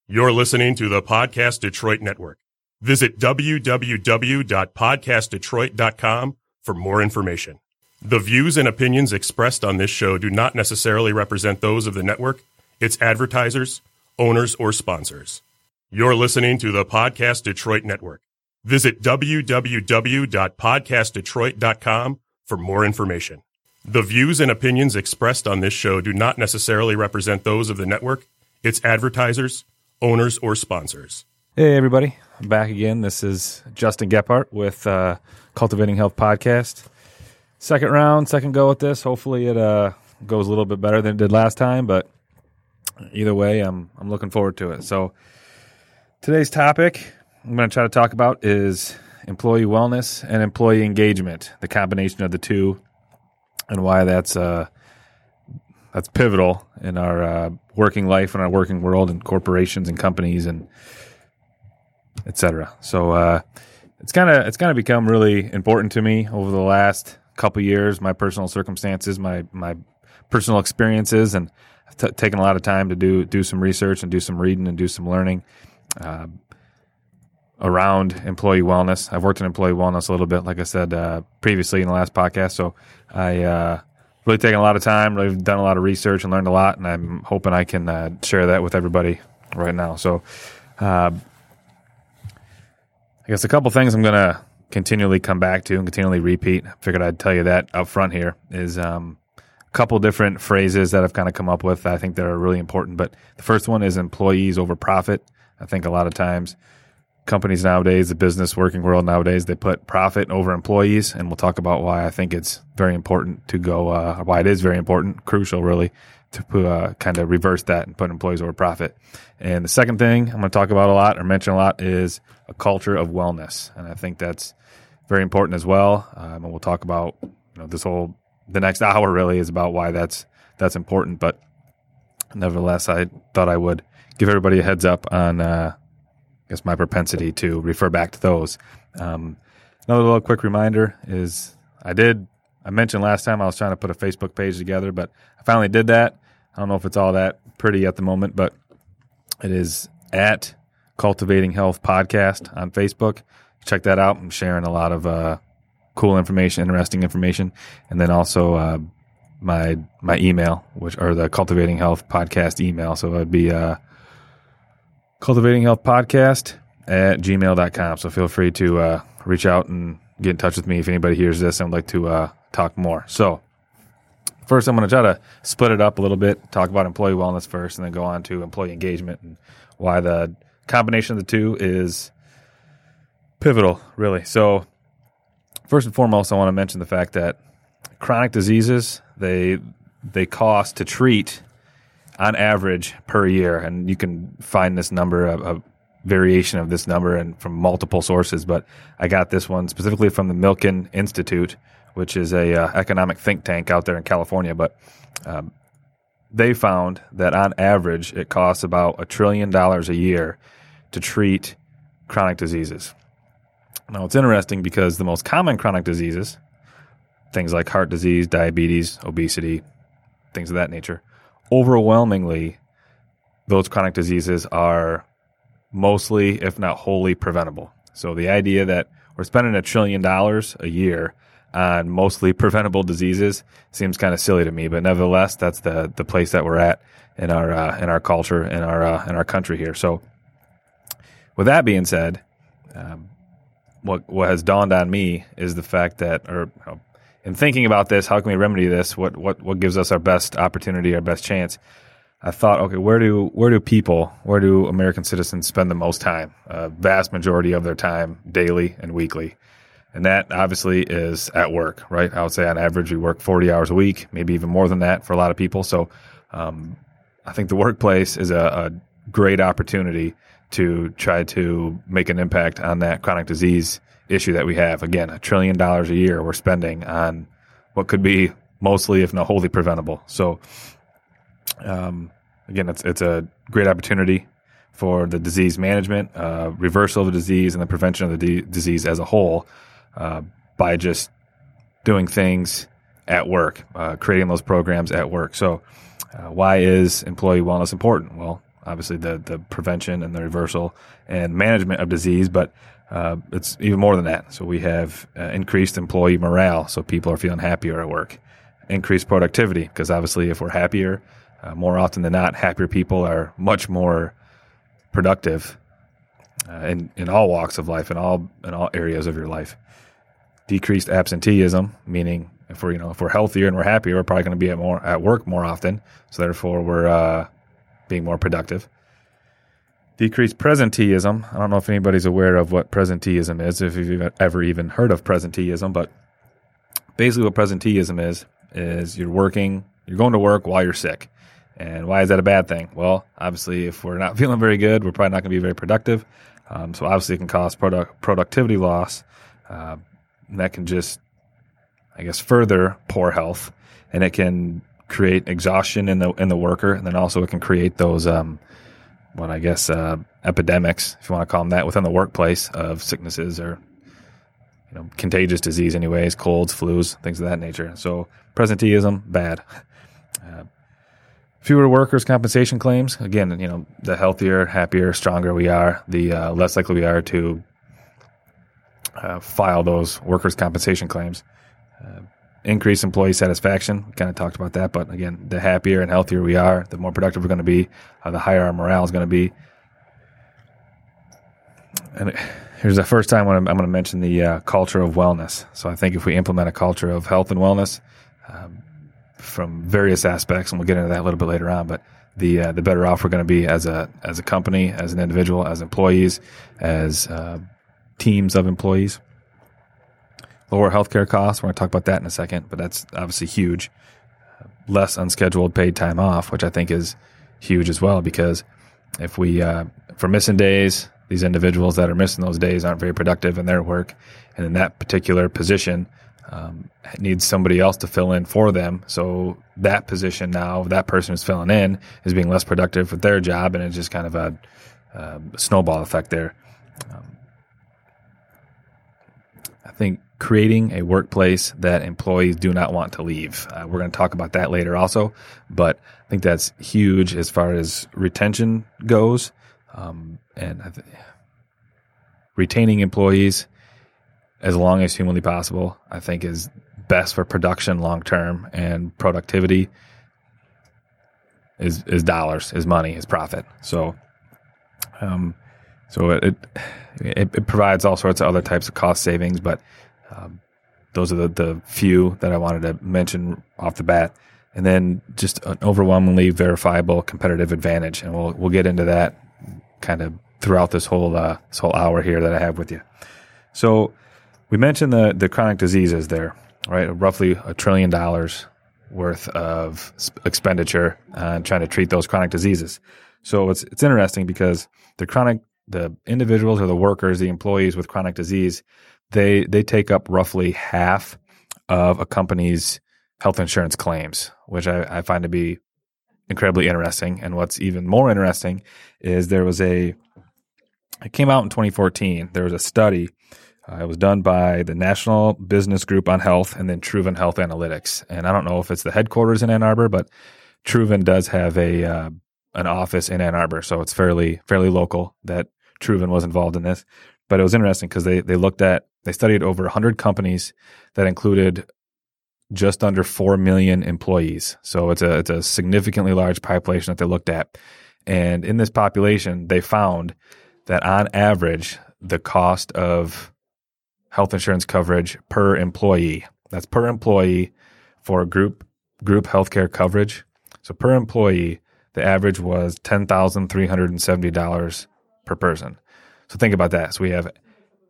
You're listening to the Podcast Detroit Network. Visit www.podcastdetroit.com for more information. The views and opinions expressed on this show do not necessarily represent those of the network, its advertisers, owners, or sponsors. You're listening to the Podcast Detroit Network. Visit www.podcastdetroit.com for more information. The views and opinions expressed on this show do not necessarily represent those of the network, its advertisers, owners, or sponsors. Hey, everybody. I'm back again. This is Justin Gephardt with Cultivating Health Podcast. Second round, second go at this. Hopefully it goes a little bit better than it did last time, but either way, I'm looking forward to it. So today's topic I'm going to try to talk about is employee wellness and employee engagement, the combination of the two, and why that's pivotal in our working life and our working world and corporations and companies and et cetera. So it's kind of become really important to me over the last couple years, my personal circumstances, my personal experiences, and I've taken a lot of time to do some research and do some reading and do some learning around employee wellness. I've worked in employee wellness a little bit, like I said previously in the last podcast, so I really taken a lot of time, really done a lot of research and learned a lot, and I'm hoping I can share that with everybody right now. So I guess a couple things I'm going to continually come back to and continually repeat. I figured I'd tell you that up front here is a couple different phrases that I've kind of come up with that I think that are really important. But the first one is employees over profit. I think a lot of times companies nowadays, the business working world nowadays, they put profit over employees, and we'll talk about why I think it's very important to go, why it is very important, crucial really, to kind of reverse that and put employees over profit. And the second thing I'm going to talk about a lot or mention a lot is a culture of wellness, and I think that's very important as well. And we'll talk about the next hour really is about why that's important. But nevertheless, I thought I would give everybody a heads up on I guess my propensity to refer back to those. Another little quick reminder is I mentioned last time I was trying to put a Facebook page together, but I finally did that. I don't know if it's all that pretty at the moment, but it is at Cultivating Health Podcast on Facebook. Check that out. I'm sharing a lot of cool information, interesting information, and then also my email, which are the Cultivating Health Podcast email. So it would be cultivatinghealthpodcast@gmail.com. So feel free to reach out and get in touch with me if anybody hears this and would like to talk more. So first, I'm going to try to split it up a little bit, talk about employee wellness first, and then go on to employee engagement and why the combination of the two is pivotal, really. So first and foremost, I want to mention the fact that chronic diseases, they cost to treat on average per year, and you can find this number, a variation of this number, and from multiple sources. But I got this one specifically from the Milken Institute, which is a economic think tank out there in California. But they found that on average, it costs about $1 trillion a year to treat chronic diseases. Now, it's interesting because the most common chronic diseases, things like heart disease, diabetes, obesity, things of that nature, overwhelmingly, those chronic diseases are mostly, if not wholly, preventable. So the idea that we're spending $1 trillion a year on mostly preventable diseases seems kind of silly to me. But nevertheless, that's the place that we're at in our culture, in our country here. So with that being said, what has dawned on me is the fact that, in thinking about this, how can we remedy this? What gives us our best opportunity, our best chance? I thought, okay, where do American citizens spend the most time? Vast majority of their time, daily and weekly. And that obviously is at work, right? I would say on average we work 40 hours a week, maybe even more than that for a lot of people. So I think the workplace is a great opportunity to try to make an impact on that chronic disease issue that we have. Again, $1 trillion a year we're spending on what could be mostly, if not wholly, preventable. So, again, it's a great opportunity for the disease management, reversal of the disease, and the prevention of the disease as a whole by just doing things at work, creating those programs at work. So, why is employee wellness important? Well, obviously the prevention and the reversal and management of disease, but it's even more than that. So we have increased employee morale, so people are feeling happier at work. Increased productivity, because obviously if we're happier, more often than not, happier people are much more productive in all walks of life, in all areas of your life. Decreased absenteeism, meaning if we're healthier and we're happier, we're probably going to be at work more often, so therefore we're being more productive. Decreased presenteeism. I don't know if anybody's aware of what presenteeism is, if you've ever even heard of presenteeism, but basically what presenteeism is you're going to work while you're sick. And why is that a bad thing? Well, obviously, if we're not feeling very good, we're probably not going to be very productive. So obviously it can cause productivity loss. And that can just, further poor health, and it can create exhaustion in the worker, and then also it can create those epidemics, if you want to call them that, within the workplace of sicknesses or contagious disease, anyways, colds, flus, things of that nature. So presenteeism, bad. Fewer workers' compensation claims. Again, the healthier, happier, stronger we are, the less likely we are to file those workers' compensation claims. Increase employee satisfaction. We kind of talked about that, but again, the happier and healthier we are, the more productive we're going to be, the higher our morale is going to be. And here's the first time when I'm going to mention the culture of wellness. So I think if we implement a culture of health and wellness from various aspects, and we'll get into that a little bit later on, but the better off we're going to be as a company, as an individual, as employees, as teams of employees. Lower healthcare costs. We're going to talk about that in a second, but that's obviously huge. Less unscheduled paid time off, which I think is huge as well, because if for missing days, these individuals that are missing those days aren't very productive in their work, and in that particular position needs somebody else to fill in for them. So that position now, that person who's filling in is being less productive with their job, and it's just kind of a snowball effect there. I think creating a workplace that employees do not want to leave. We're going to talk about that later also, but I think that's huge as far as retention goes. And retaining employees as long as humanly possible, I think, is best for production long term, and productivity is dollars, is money, is profit. So it provides all sorts of other types of cost savings, but those are the few that I wanted to mention off the bat. And then just an overwhelmingly verifiable competitive advantage, and we'll get into that kind of throughout this whole hour here that I have with you. So we mentioned the chronic diseases there, right? Roughly $1 trillion worth of expenditure on trying to treat those chronic diseases. So it's interesting because the individuals or the workers, the employees with chronic disease, they take up roughly half of a company's health insurance claims, which I find to be incredibly interesting. And what's even more interesting is it came out in 2014. There was a study. It was done by the National Business Group on Health and then Truven Health Analytics. And I don't know if it's the headquarters in Ann Arbor, but Truven does have an office in Ann Arbor, so it's fairly local that Truven was involved in this. But it was interesting because they studied over 100 companies that included just under 4 million employees. So it's a significantly large population that they looked at. And in this population, they found that on average, the cost of health insurance coverage per employee, that's per employee for group healthcare coverage. So per employee, the average was $10,370 per person. So think about that. So we have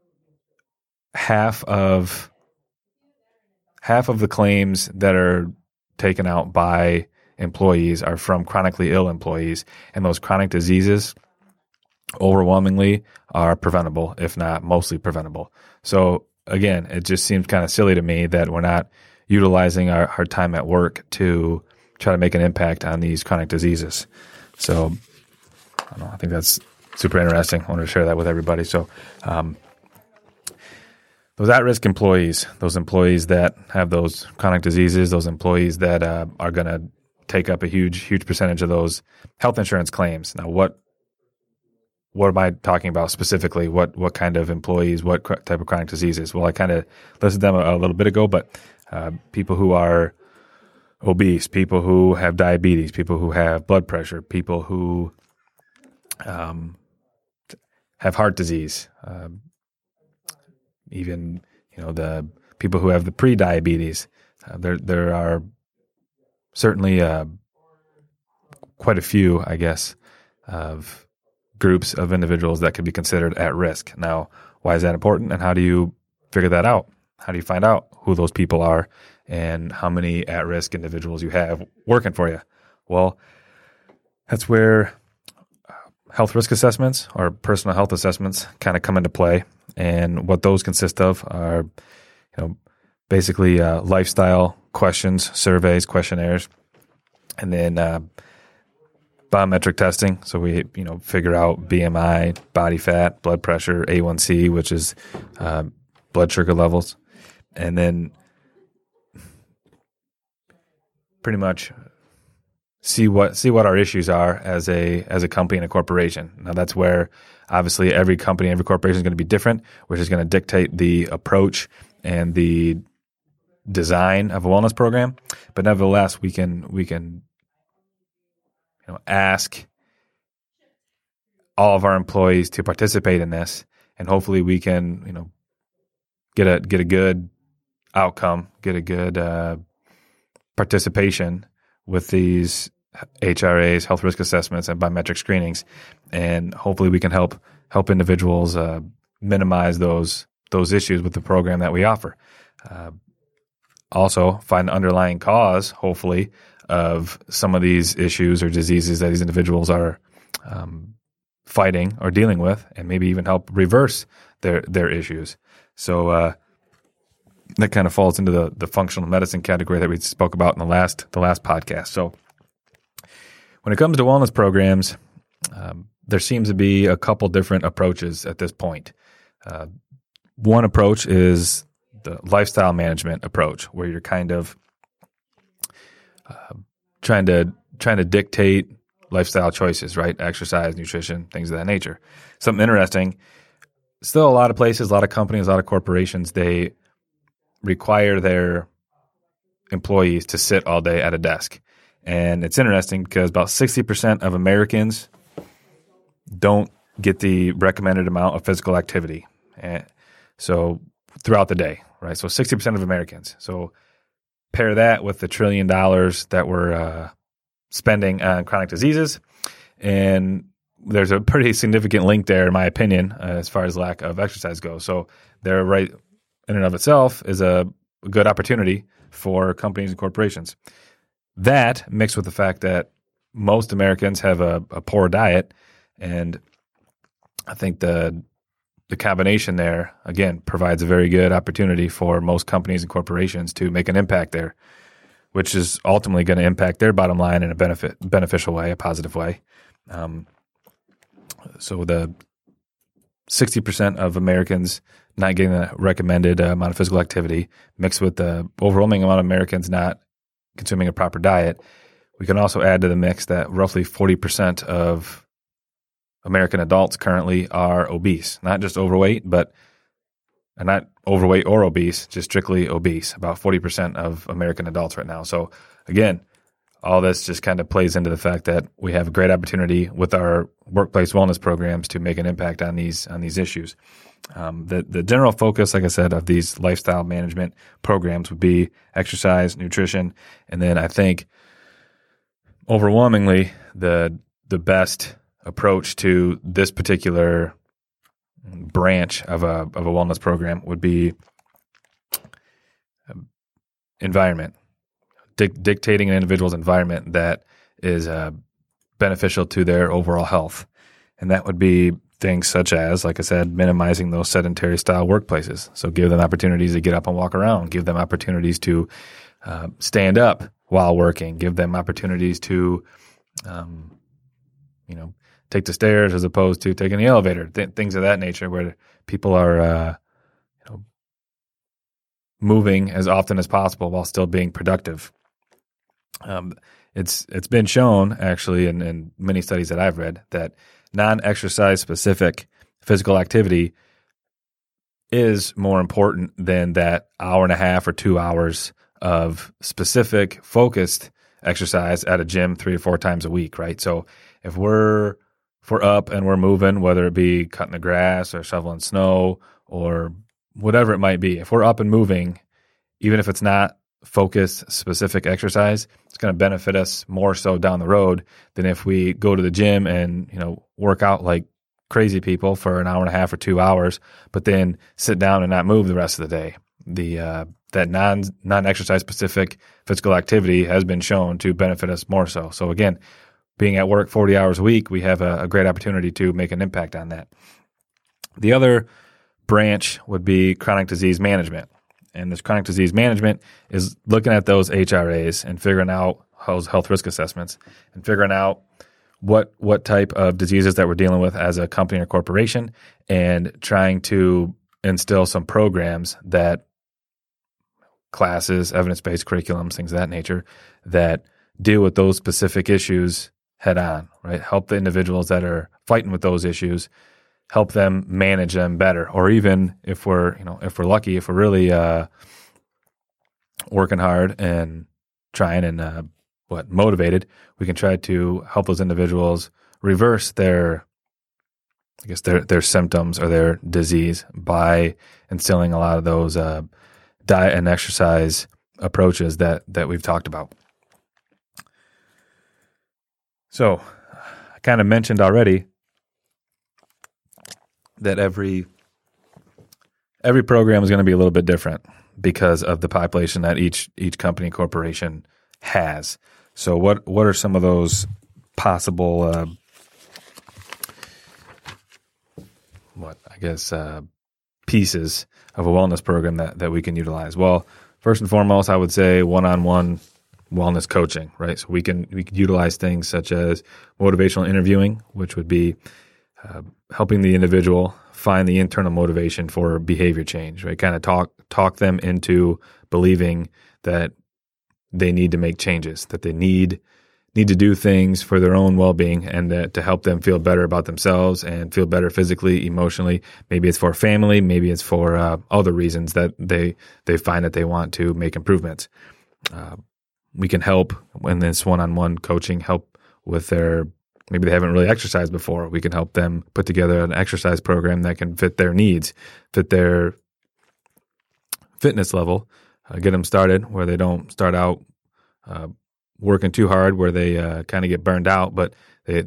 half of the claims that are taken out by employees are from chronically ill employees, and those chronic diseases overwhelmingly are preventable, if not mostly preventable. So again, it just seems kind of silly to me that we're not utilizing our time at work to try to make an impact on these chronic diseases. So I think that's super interesting. I wanted to share that with everybody. So those at-risk employees, those employees that have those chronic diseases, those employees that are going to take up a huge percentage of those health insurance claims. Now, what am I talking about specifically? What kind of employees, what type of chronic diseases? Well, I kind of listed them a little bit ago, but people who are obese, people who have diabetes, people who have blood pressure, people who have heart disease, even the people who have the pre-diabetes. There are certainly quite a few, I guess, of groups of individuals that could be considered at risk. Now, why is that important, and how do you figure that out? How do you find out who those people are and how many at-risk individuals you have working for you? Well, that's where health risk assessments or personal health assessments kind of come into play. And what those consist of are, basically lifestyle questions, surveys, questionnaires, and then biometric testing. So we, figure out BMI, body fat, blood pressure, A1C, which is blood sugar levels, and then pretty much see what our issues are as a company and a corporation. Now that's where obviously every company, every corporation is going to be different, which is going to dictate the approach and the design of a wellness program. But nevertheless, we can ask all of our employees to participate in this, and hopefully we can get a good outcome, get a good participation with these HRAs, health risk assessments, and biometric screenings, and hopefully we can help individuals minimize those issues with the program that we offer. Also, find the underlying cause, hopefully, of some of these issues or diseases that these individuals are fighting or dealing with, and maybe even help reverse their issues. So that kind of falls into the functional medicine category that we spoke about in the last podcast. So when it comes to wellness programs, there seems to be a couple different approaches at this point. One approach is the lifestyle management approach, where you're kind of trying to dictate lifestyle choices, right? Exercise, nutrition, things of that nature. Something interesting. Still, a lot of places, a lot of companies, a lot of corporations, they require their employees to sit all day at a desk. And it's interesting because about 60% of Americans don't get the recommended amount of physical activity. So throughout the day, right? So 60% of Americans. So pair that with the $1 trillion that we're spending on chronic diseases, and there's a pretty significant link there, in my opinion, as far as lack of exercise goes. So they're right in and of itself is a good opportunity for companies and corporations. That mixed with the fact that most Americans have a poor diet, and I think the combination there, again, provides a very good opportunity for most companies and corporations to make an impact there, which is ultimately going to impact their bottom line in a beneficial way, a positive way. So the 60% of Americans not getting the recommended amount of physical activity mixed with the overwhelming amount of Americans not consuming a proper diet, we can also add to the mix that roughly 40% of American adults currently are obese, not just overweight, but not overweight or obese, just strictly obese, about 40% of American adults right now. So again, all this just kind of plays into the fact that we have a great opportunity with our workplace wellness programs to make an impact on these issues. The general focus, like I said, of these lifestyle management programs would be exercise, nutrition, and then I think overwhelmingly the best approach to this particular branch of a wellness program would be environment, dictating an individual's environment that is beneficial to their overall health. And that would be things such as, like I said, minimizing those sedentary style workplaces. So give them opportunities to get up and walk around, give them opportunities to stand up while working, give them opportunities to, take the stairs as opposed to taking the elevator, things of that nature, where people are moving as often as possible while still being productive. it's been shown actually in many studies that I've read that non-exercise specific physical activity is more important than that hour and a half or 2 hours of specific focused exercise at a gym 3 or 4 times a week, right? So if we're up and we're moving, whether it be cutting the grass or shoveling snow or whatever it might be, if we're up and moving, even if it's not focused specific exercise, it's going to benefit us more so down the road than if we go to the gym and, work out like crazy people for an hour and a half or 2 hours, but then sit down and not move the rest of the day. That non-exercise specific physical activity has been shown to benefit us more so. So again, being at work 40 hours a week, we have a great opportunity to make an impact on that. The other branch would be chronic disease management. And this chronic disease management is looking at those HRAs and figuring out those health risk assessments and figuring out what type of diseases that we're dealing with as a company or corporation, and trying to instill some programs that classes, evidence-based curriculums, things of that nature, that deal with those specific issues head on, right? Help the individuals that are fighting with those issues, help them manage them better. Or even if we're lucky, if we're really working hard and trying and motivated, we can try to help those individuals reverse their symptoms or their disease by instilling a lot of those diet and exercise approaches that we've talked about. So I kind of mentioned already that every program is going to be a little bit different because of the population that each company and corporation has. So what are some of those possible pieces of a wellness program that we can utilize? Well, first and foremost, I would say one-on-one wellness coaching, right? So we can utilize things such as motivational interviewing, which would be helping the individual find the internal motivation for behavior change, right? Kind of talk them into believing that they need to make changes, that they need to do things for their own well-being and to help them feel better about themselves and feel better physically, emotionally. Maybe it's for family, maybe it's for other reasons that they find that they want to make improvements. We can help in this one-on-one coaching, help with maybe they haven't really exercised before. We can help them put together an exercise program that can fit their needs, fit their fitness level, get them started where they don't start out working too hard, where they kind of get burned out, but we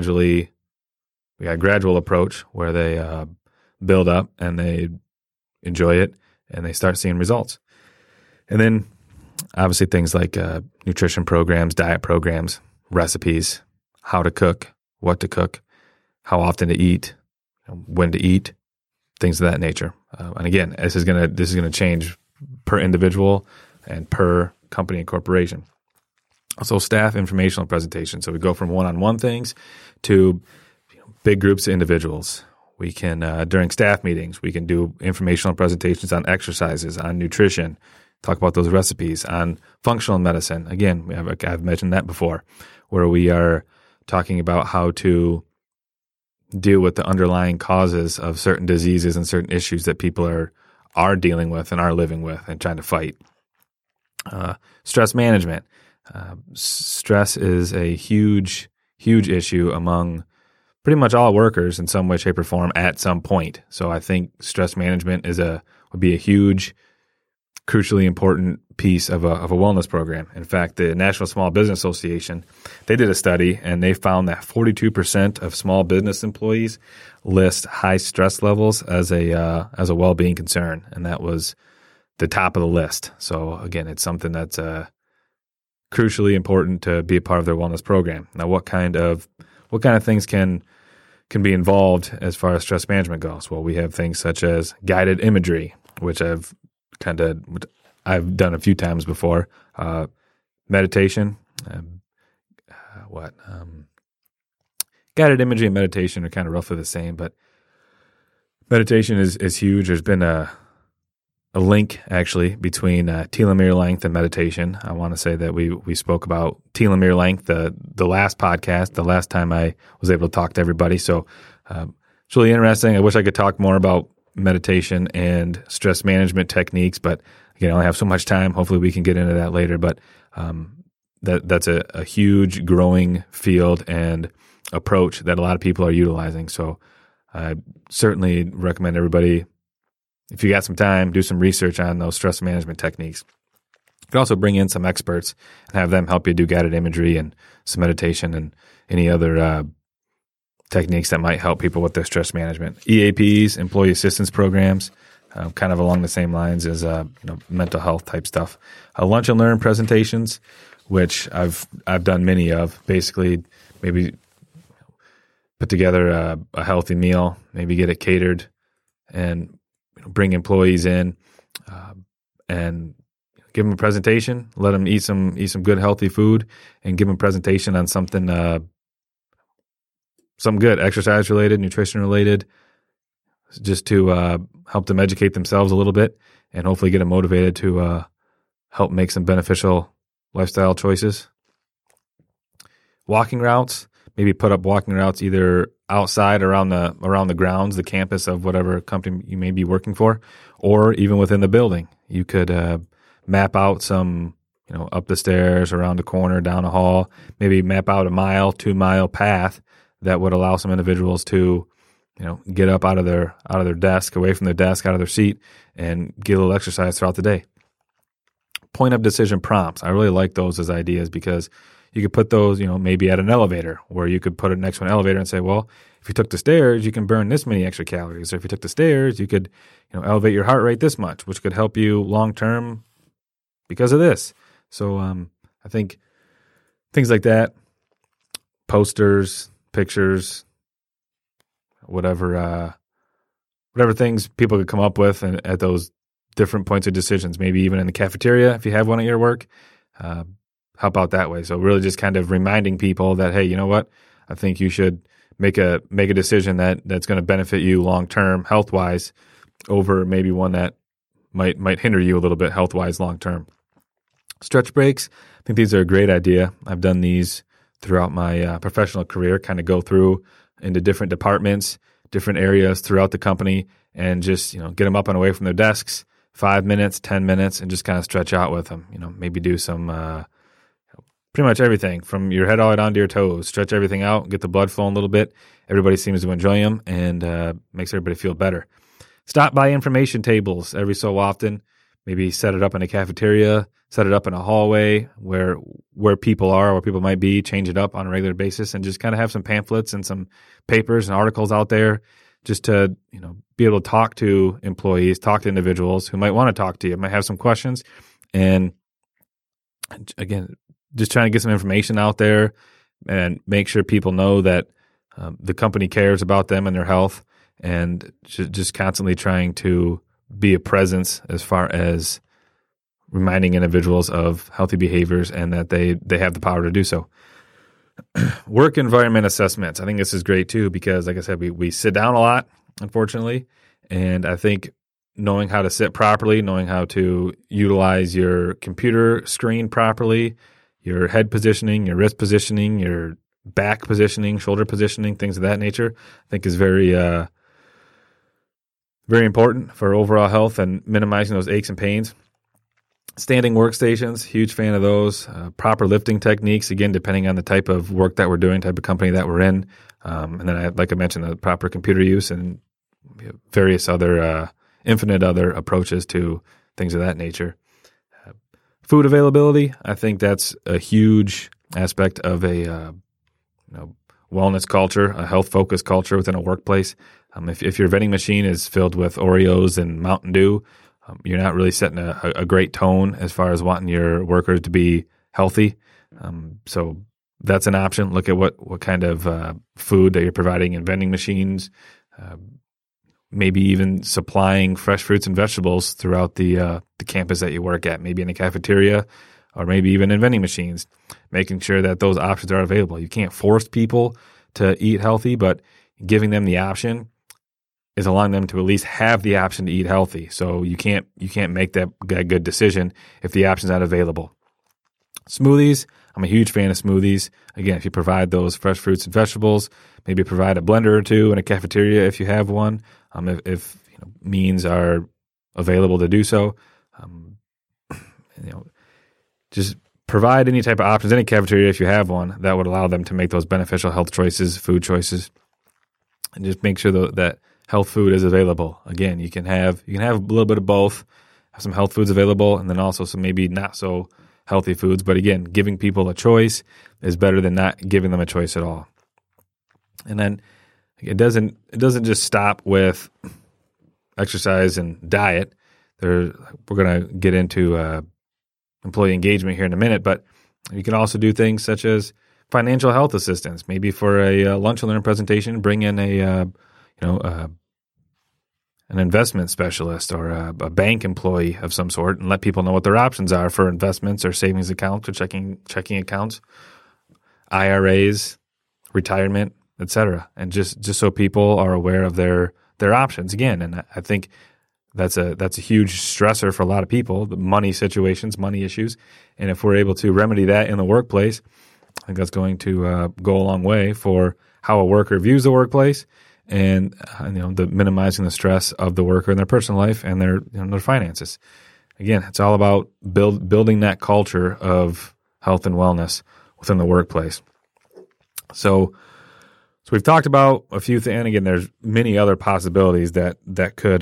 got a gradual approach where they build up and they enjoy it and they start seeing results. And then obviously things like nutrition programs, diet programs, recipes, how to cook, what to cook, how often to eat, when to eat, things of that nature. And again, this is gonna change per individual and per company and corporation. Also, staff informational presentation. So we go from one-on-one things to big groups of individuals. We can, during staff meetings, we can do informational presentations on exercises, on nutrition, talk about those recipes, on functional medicine. Again, I've mentioned that before, where we are talking about how to deal with the underlying causes of certain diseases and certain issues that people are dealing with and are living with and trying to fight. Stress management. Stress is a huge, huge issue among pretty much all workers in some way, shape, or form at some point. So I think stress management would be a huge, crucially important piece of a wellness program. In fact, the National Small Business Association, they did a study and they found that 42% of small business employees list high stress levels as a well-being concern, and that was the top of the list. So again, it's something that's crucially important to be a part of their wellness program. Now, what kind of things can be involved as far as stress management goes? Well, we have things such as guided imagery, which I've done a few times before. Meditation, guided imagery and meditation are kind of roughly the same, but meditation is huge. There's been a link actually between telomere length and meditation. I want to say that we spoke about telomere length the last podcast, the last time I was able to talk to everybody. So it's really interesting. I wish I could talk more about meditation and stress management techniques, but again, I only have so much time. Hopefully we can get into that later, but that's a huge growing field and approach that a lot of people are utilizing. So I certainly recommend everybody, if you got some time, do some research on those stress management techniques. You can also bring in some experts and have them help you do guided imagery and some meditation and any other techniques that might help people with their stress management. EAPs, employee assistance programs, kind of along the same lines as mental health type stuff. Lunch and learn presentations, which I've done many of. Basically, maybe put together a healthy meal, maybe get it catered, and bring employees in and give them a presentation. Let them eat some good healthy food, and give them a presentation on something good, exercise related, nutrition related, just to help them educate themselves a little bit and hopefully get them motivated to help make some beneficial lifestyle choices. Walking routes, maybe put up walking routes either outside around the grounds, the campus of whatever company you may be working for, or even within the building. You could map out some, up the stairs, around the corner, down a hall, maybe map out a 2-mile path that would allow some individuals to, get up out of their desk, away from their desk, out of their seat, and get a little exercise throughout the day. Point of decision prompts. I really like those as ideas because you could put those, maybe at an elevator, where you could put it next to an elevator and say, well, if you took the stairs, you can burn this many extra calories. Or if you took the stairs, you could, elevate your heart rate this much, which could help you long term because of this. So I think things like that, posters, pictures, whatever things people could come up with and at those different points of decisions, maybe even in the cafeteria if you have one at your work. Help out that way. So really just kind of reminding people that, hey, you know what? I think you should make a decision that's going to benefit you long term health wise over maybe one that might hinder you a little bit health wise long term. Stretch breaks. I think these are a great idea. I've done these throughout my professional career, kind of go through into different departments, different areas throughout the company, and just get them up and away from their desks, 5 minutes, 10 minutes, and just kind of stretch out with them. Maybe do some pretty much everything from your head all the way down to your toes. Stretch everything out, get the blood flowing a little bit. Everybody seems to enjoy them and makes everybody feel better. Stop by information tables every so often. Maybe set it up in a cafeteria, set it up in a hallway where people are, where people might be, change it up on a regular basis, and just kind of have some pamphlets and some papers and articles out there just to be able to talk to employees, talk to individuals who might want to talk to you, might have some questions. And again, just trying to get some information out there and make sure people know that the company cares about them and their health, and just constantly trying to be a presence as far as reminding individuals of healthy behaviors and that they have the power to do so. Work environment assessments. I think this is great too because, like I said, we sit down a lot, unfortunately, and I think knowing how to sit properly, knowing how to utilize your computer screen properly, your head positioning, your wrist positioning, your back positioning, shoulder positioning, things of that nature, I think is very, very important for overall health and minimizing those aches and pains. Standing workstations, huge fan of those. Proper lifting techniques, again, depending on the type of work that we're doing, type of company that we're in. And then, like I mentioned, the proper computer use and various other, infinite other approaches to things of that nature. Food availability, I think that's a huge aspect of a wellness culture, a health-focused culture within a workplace. If your vending machine is filled with Oreos and Mountain Dew, you're not really setting a great tone as far as wanting your workers to be healthy. So that's an option. Look at what kind of food that you're providing in vending machines, maybe even supplying fresh fruits and vegetables throughout the campus that you work at, maybe in the cafeteria or maybe even in vending machines, making sure that those options are available. You can't force people to eat healthy, but giving them the option is allowing them to at least have the option to eat healthy. So you can't make that good decision if the option's not available. Smoothies, I'm a huge fan of smoothies. Again, if you provide those fresh fruits and vegetables, maybe provide a blender or two in a cafeteria if you have one, if means are available to do so. Just provide any type of options in a cafeteria if you have one that would allow them to make those beneficial health choices, food choices, and just make sure that health food is available. Again, you can have a little bit of both, have some health foods available, and then also some maybe not so healthy foods. But again, giving people a choice is better than not giving them a choice at all. And then it doesn't just stop with exercise and diet. We're going to get into employee engagement here in a minute, but you can also do things such as financial health assistance. Maybe for a lunch and learn presentation, bring in an investment specialist or a bank employee of some sort, and let people know what their options are for investments or savings accounts or checking accounts, IRAs, retirement, etc. And just so people are aware of their options again. And I think that's a huge stressor for a lot of people, the money situations, money issues. And if we're able to remedy that in the workplace, I think that's going to go a long way for how a worker views the workplace and the minimizing the stress of the worker in their personal life and their finances. Again, it's all about building that culture of health and wellness within the workplace. So we've talked about a few things, and again, there's many other possibilities that could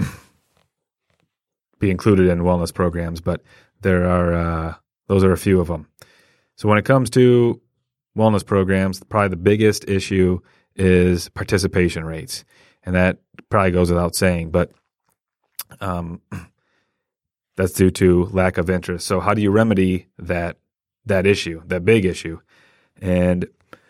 be included in wellness programs, but those are a few of them. So when it comes to wellness programs, probably the biggest issue is participation rates, and that probably goes without saying, but that's due to lack of interest. So how do you remedy that issue, that big issue? And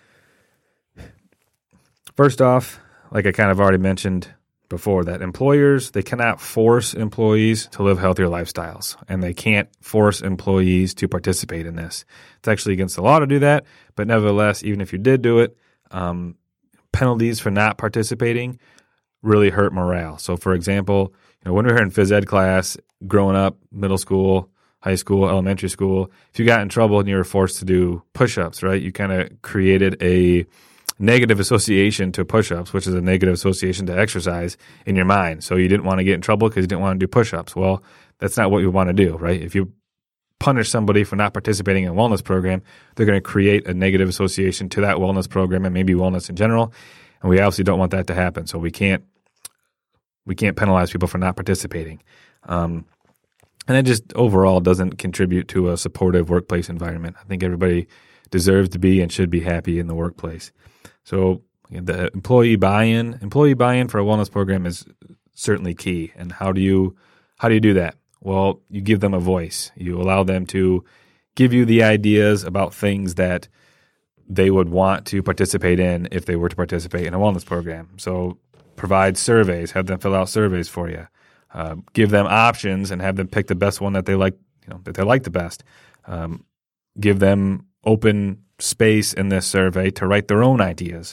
first off, like I kind of already mentioned before, that employers, they cannot force employees to live healthier lifestyles, and they can't force employees to participate in this. It's actually against the law to do that, but nevertheless, even if you did do it, penalties for not participating really hurt morale. So for example, when we were in phys ed class, growing up, middle school, high school, elementary school, if you got in trouble and you were forced to do push-ups, right, you kind of created a negative association to push-ups, which is a negative association to exercise in your mind. So you didn't want to get in trouble because you didn't want to do push-ups. Well, that's not what you want to do, right? If you punish somebody for not participating in a wellness program, they're going to create a negative association to that wellness program and maybe wellness in general. And we obviously don't want that to happen. So we can't penalize people for not participating. And it just overall doesn't contribute to a supportive workplace environment. I think everybody deserves to be and should be happy in the workplace. So the employee buy-in for a wellness program is certainly key. And how do you do that? Well, you give them a voice. You allow them to give you the ideas about things that they would want to participate in if they were to participate in a wellness program. So provide surveys, have them fill out surveys for you. Give them options and have them pick the best one that they like, that they like the best. Give them open space in this survey to write their own ideas.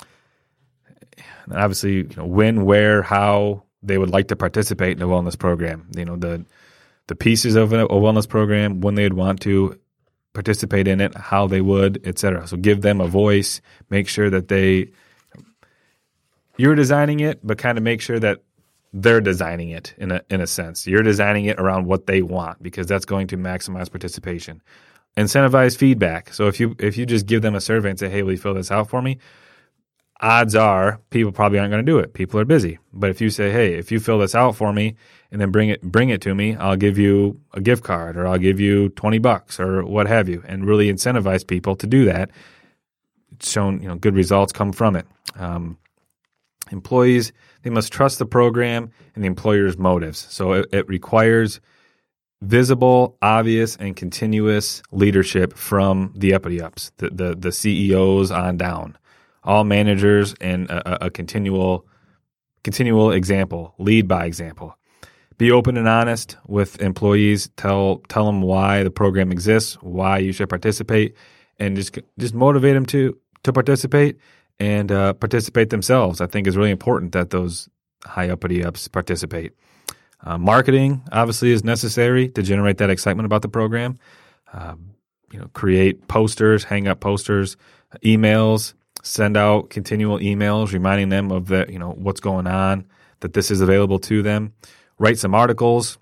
And obviously, when, where, how they would like to participate in a wellness program. The pieces of a wellness program, when they'd want to participate in it, how they would, etc. So give them a voice. Make sure that you're designing it, but kind of make sure that they're designing it in a sense. You're designing it around what they want, because that's going to maximize participation. Incentivize feedback. So if you just give them a survey and say, hey, will you fill this out for me? Odds are people probably aren't going to do it. People are busy. But if you say, hey, if you fill this out for me and then bring it to me, I'll give you a gift card, or I'll give you $20 or what have you, and really incentivize people to do that. It's shown, good results come from it. Employees, they must trust the program and the employer's motives. So it requires visible, obvious, and continuous leadership from the uppity-ups, the CEOs on down, all managers, and a continual example, lead by example. Be open and honest with employees. Tell them why the program exists, why you should participate, and just motivate them to participate and participate themselves. I think is really important that those high uppity ups participate. Marketing obviously is necessary to generate that excitement about the program. Create posters, hang up posters, emails, send out continual emails reminding them of what's going on, that this is available to them. Write some articles.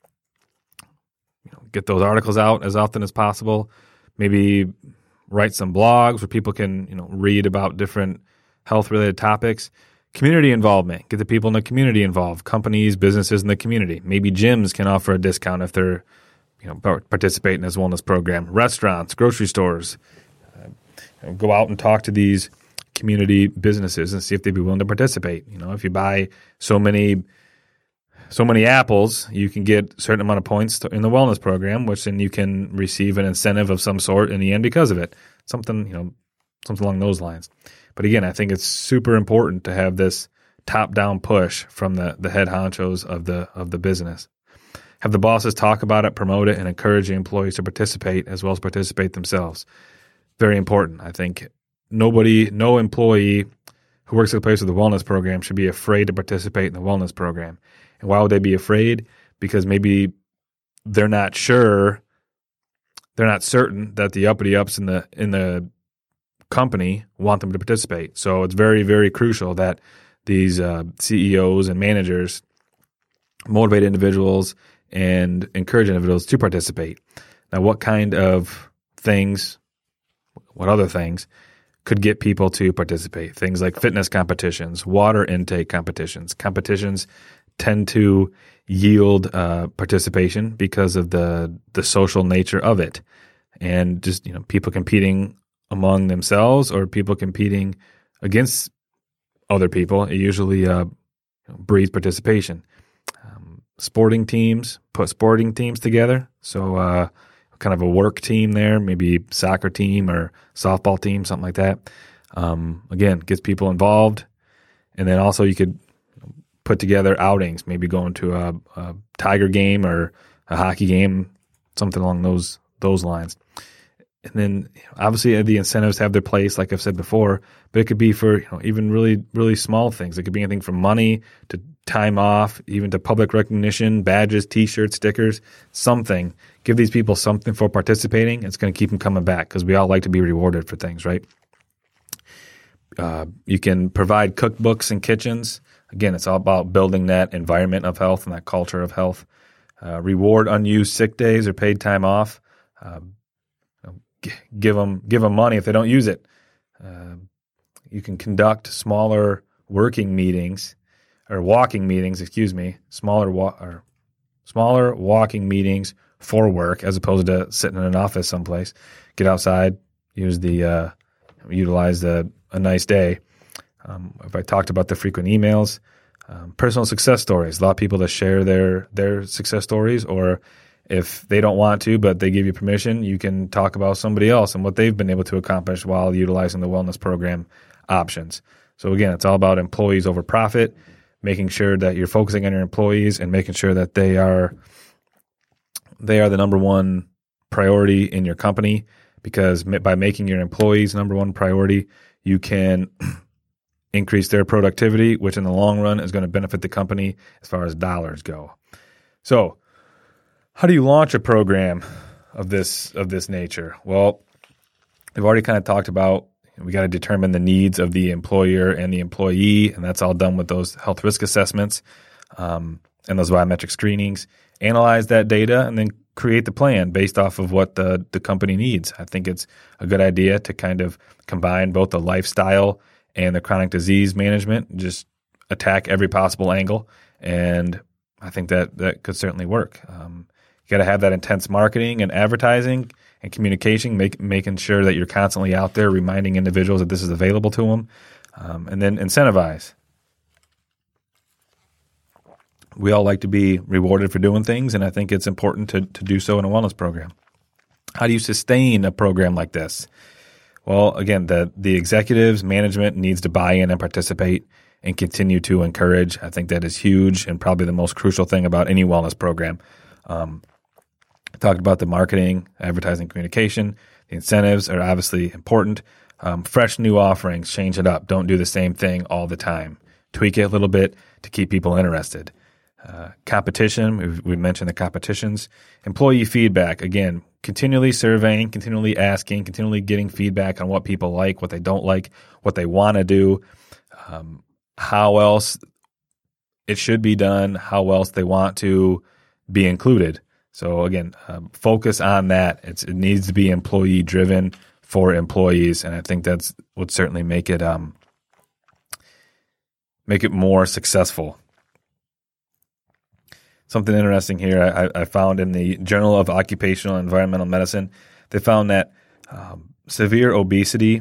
Get those articles out as often as possible. Maybe write some blogs where people can read about different health-related topics. Community involvement. Get the people in the community involved. Companies, businesses in the community. Maybe gyms can offer a discount if they're participate in this wellness program. Restaurants, grocery stores. Go out and talk to these community businesses and see if they'd be willing to participate. If you buy so many apples, you can get a certain amount of points in the wellness program, which then you can receive an incentive of some sort in the end because of it. Something along those lines. But again, I think it's super important to have this top-down push from the head honchos of the business. Have the bosses talk about it, promote it, and encourage the employees to participate as well as participate themselves. Very important. I think no employee who works at a place with a wellness program should be afraid to participate in the wellness program. And why would they be afraid? Because maybe they're not certain that the uppity ups in the company want them to participate. So it's very, very crucial that these CEOs and managers motivate individuals and encourage individuals to participate. Now, what other things could get people to participate? Things like fitness competitions, water intake competitions. Competitions tend to yield participation because of the social nature of it. And just people competing among themselves or people competing against other people, it usually breeds participation. Sporting teams, put sporting teams together. So kind of a work team there, maybe soccer team or softball team, something like that. Again, gets people involved. And then also you could put together outings, maybe going to a Tiger game or a hockey game, something along those lines. And then obviously the incentives have their place, like I've said before, but it could be for even really, really small things. It could be anything from money to time off, even to public recognition, badges, T-shirts, stickers, something. Give these people something for participating. It's going to keep them coming back because we all like to be rewarded for things, right? You can provide cookbooks and kitchens. Again, it's all about building that environment of health and that culture of health. Reward unused sick days or paid time off. Give them money if they don't use it. You can conduct smaller walking meetings, smaller walking meetings for work as opposed to sitting in an office someplace. Get outside, utilize a nice day. If I talked about the frequent emails, personal success stories. A lot of people that share their success stories, or if they don't want to, but they give you permission, you can talk about somebody else and what they've been able to accomplish while utilizing the wellness program options. So again, it's all about employees over profit, making sure that you're focusing on your employees and making sure that they are the number one priority in your company, because by making your employees number one priority, you can increase their productivity, which in the long run is going to benefit the company as far as dollars go. So how do you launch a program of this nature? Well, we've already kind of talked about we got to determine the needs of the employer and the employee, and that's all done with those health risk assessments and those biometric screenings. Analyze that data and then create the plan based off of what the company needs. I think it's a good idea to kind of combine both the lifestyle and the chronic disease management, just attack every possible angle, and I think that could certainly work. You got to have that intense marketing and advertising and communication, making sure that you're constantly out there reminding individuals that this is available to them, and then incentivize. We all like to be rewarded for doing things, and I think it's important to do so in a wellness program. How do you sustain a program like this? Well, again, the executives, management needs to buy in and participate and continue to encourage. I think that is huge and probably the most crucial thing about any wellness program. I talked about the marketing, advertising, communication. The incentives are obviously important. Fresh new offerings, change it up. Don't do the same thing all the time. tweak it a little bit to keep people interested. Competition, we mentioned the competitions. Employee feedback, again, continually surveying, continually asking, continually getting feedback on what people like, what they don't like, what they want to do, how else it should be done, how else they want to be included. So again, focus on that. It needs to be employee driven for employees, and I think that's would certainly make it more successful. Something interesting here I found in the Journal of Occupational and Environmental Medicine, they found that severe obesity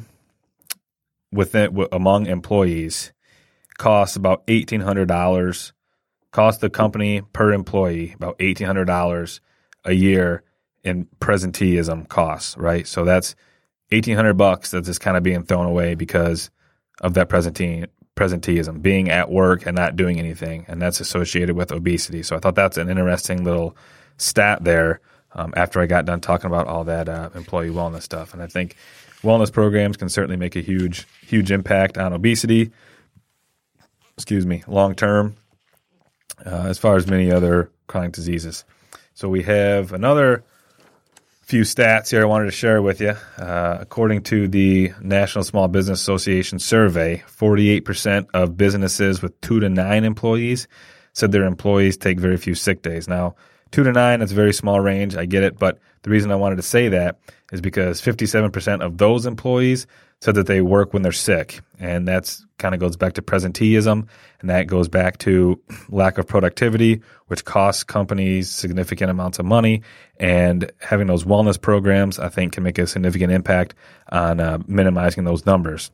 among employees costs about $1,800, cost the company per employee about $1,800 a year in presenteeism costs, right? So that's $1,800 that's just kind of being thrown away because of that presenteeism, being at work and not doing anything, and that's associated with obesity. So I thought that's an interesting little stat there after I got done talking about all that employee wellness stuff. And I think wellness programs can certainly make a huge impact on obesity, long term, as far as many other chronic diseases. So we have another few stats here I wanted to share with you. According to the National Small Business Association survey, 48% of businesses with 2 to 9 employees said their employees take very few sick days. Now, 2 to 9, that's a very small range. I get it. But the reason I wanted to say that is because 57% of those employees said that they work when they're sick. And that's kind of goes back to presenteeism, and that goes back to lack of productivity, which costs companies significant amounts of money. And having those wellness programs, I think, can make a significant impact on minimizing those numbers.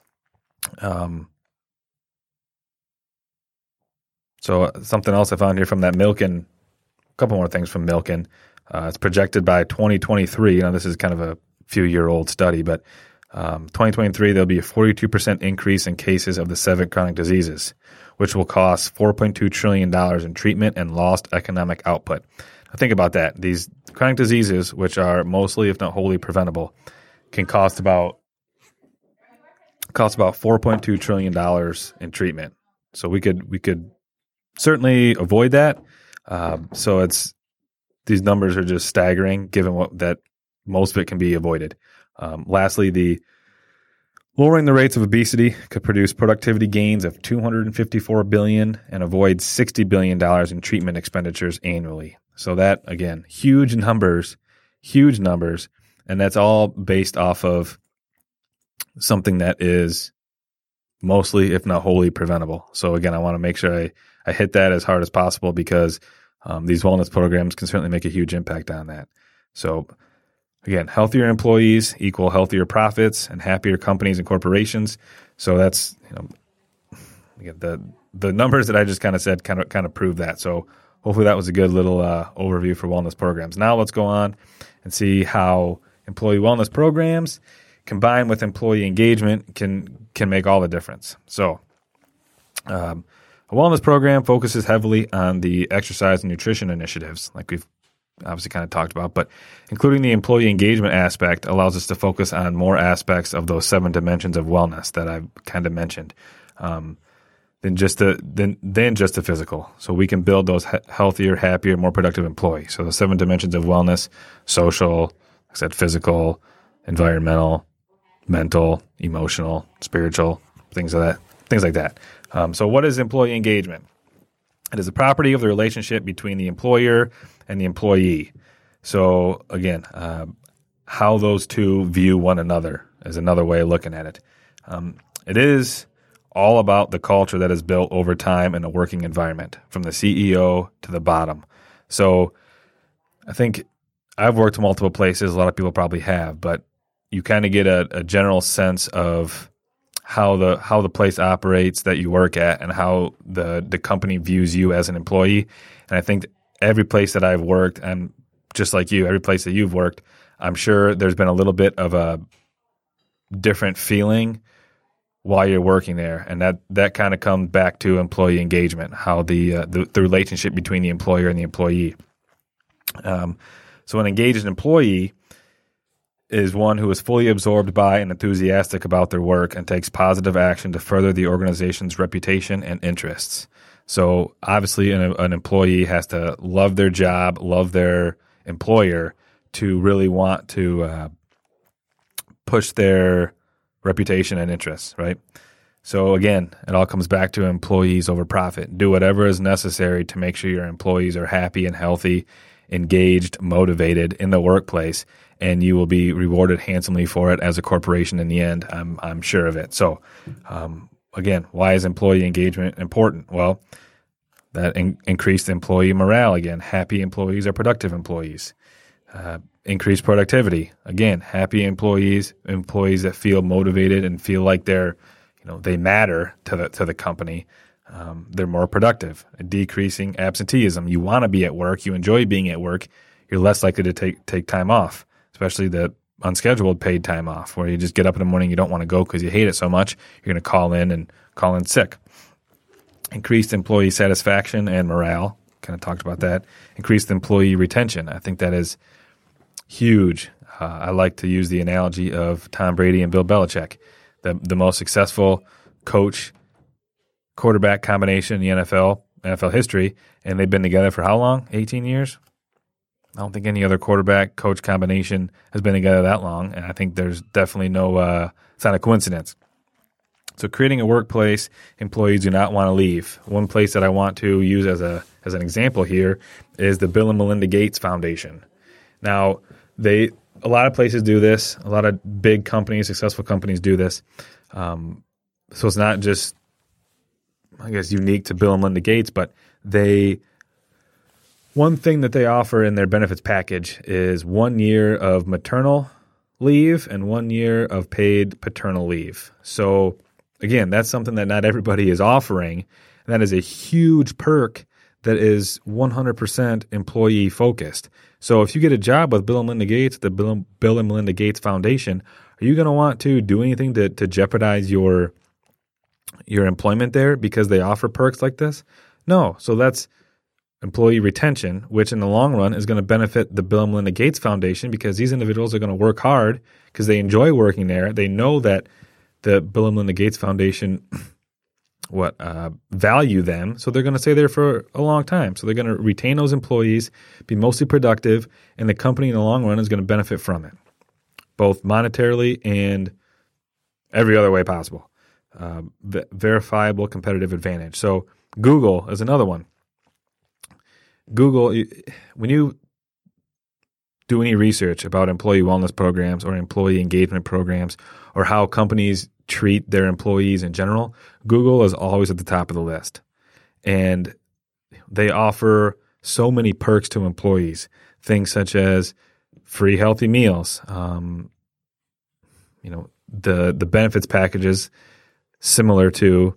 So something else I found here from that Milken, a couple more things from Milken. It's projected by 2023. This is kind of a few-year-old study, but 2023, there'll be a 42% increase in cases of the 7 chronic diseases, which will cost $4.2 trillion in treatment and lost economic output. Now think about that. These chronic diseases, which are mostly, if not wholly preventable, can cost about $4.2 trillion in treatment. So we could certainly avoid that. So these numbers are just staggering, given that most of it can be avoided. Lastly, the lowering the rates of obesity could produce productivity gains of $254 billion and avoid $60 billion in treatment expenditures annually. So that, again, huge numbers, and that's all based off of something that is mostly, if not wholly, preventable. So again, I want to make sure I hit that as hard as possible because these wellness programs can certainly make a huge impact on that. So again, healthier employees equal healthier profits and happier companies and corporations. So that's, again, the numbers that I just kind of said kind of prove that. So hopefully that was a good little overview for wellness programs. Now let's go on and see how employee wellness programs combined with employee engagement can make all the difference. So a wellness program focuses heavily on the exercise and nutrition initiatives, like we've obviously kind of talked about, but including the employee engagement aspect allows us to focus on more aspects of those 7 dimensions of wellness that I've kind of mentioned than just the physical. So we can build those healthier, happier, more productive employees. So the 7 dimensions of wellness: social, like I said, physical, environmental, mental, emotional, spiritual, things like that. So what is employee engagement? It is a property of the relationship between the employer and the employee. So again, how those two view one another is another way of looking at it. It is all about the culture that is built over time in a working environment, from the CEO to the bottom. So I think I've worked in multiple places. A lot of people probably have, but you kind of get a general sense of how the place operates that you work at and how the company views you as an employee. And I think every place that I've worked, and just like you, every place that you've worked, I'm sure there's been a little bit of a different feeling while you're working there. And that kind of comes back to employee engagement, how the relationship between the employer and the employee. So an engaged employee is one who is fully absorbed by and enthusiastic about their work and takes positive action to further the organization's reputation and interests. So obviously an employee has to love their job, love their employer to really want to push their reputation and interests, right? So again, it all comes back to employees over profit. Do whatever is necessary to make sure your employees are happy and healthy, engaged, motivated in the workplace, and you will be rewarded handsomely for it as a corporation in the end. I'm sure of it. So again, why is employee engagement important? Well, that increased employee morale. Again, happy employees are productive employees. Increased productivity. Again, happy employees that feel motivated and feel like they matter to the company. They're more productive. Decreasing absenteeism. You want to be at work. You enjoy being at work. You're less likely to take time off, especially the unscheduled paid time off, where you just get up in the morning, you don't want to go because you hate it so much. You're going to call in sick. Increased employee satisfaction and morale. Kind of talked about that. Increased employee retention. I think that is huge. I like to use the analogy of Tom Brady and Bill Belichick, the most successful coach-quarterback combination in the NFL history, and they've been together for how long? 18 years? I don't think any other quarterback-coach combination has been together that long, and I think there's definitely it's not a coincidence. So creating a workplace employees do not want to leave. One place that I want to use as an example here is the Bill and Melinda Gates Foundation. Now, a lot of places do this. A lot of big companies, successful companies do this. So it's not just, I guess, unique to Bill and Melinda Gates, but one thing that they offer in their benefits package is 1 year of maternal leave and 1 year of paid paternal leave. So again, that's something that not everybody is offering. And that is a huge perk that is 100% employee focused. So if you get a job with Bill and Melinda Gates, the Bill and Melinda Gates Foundation, are you going to want to do anything to jeopardize your employment there because they offer perks like this? No. So that's employee retention, which in the long run is going to benefit the Bill and Melinda Gates Foundation because these individuals are going to work hard because they enjoy working there. They know that the Bill and Melinda Gates Foundation value them, so they're going to stay there for a long time. So they're going to retain those employees, be mostly productive, and the company in the long run is going to benefit from it, both monetarily and every other way possible. Verifiable competitive advantage. So Google is another one. Google, when you do any research about employee wellness programs or employee engagement programs or how companies treat their employees in general, Google is always at the top of the list. And they offer so many perks to employees, things such as free healthy meals, the benefits packages similar to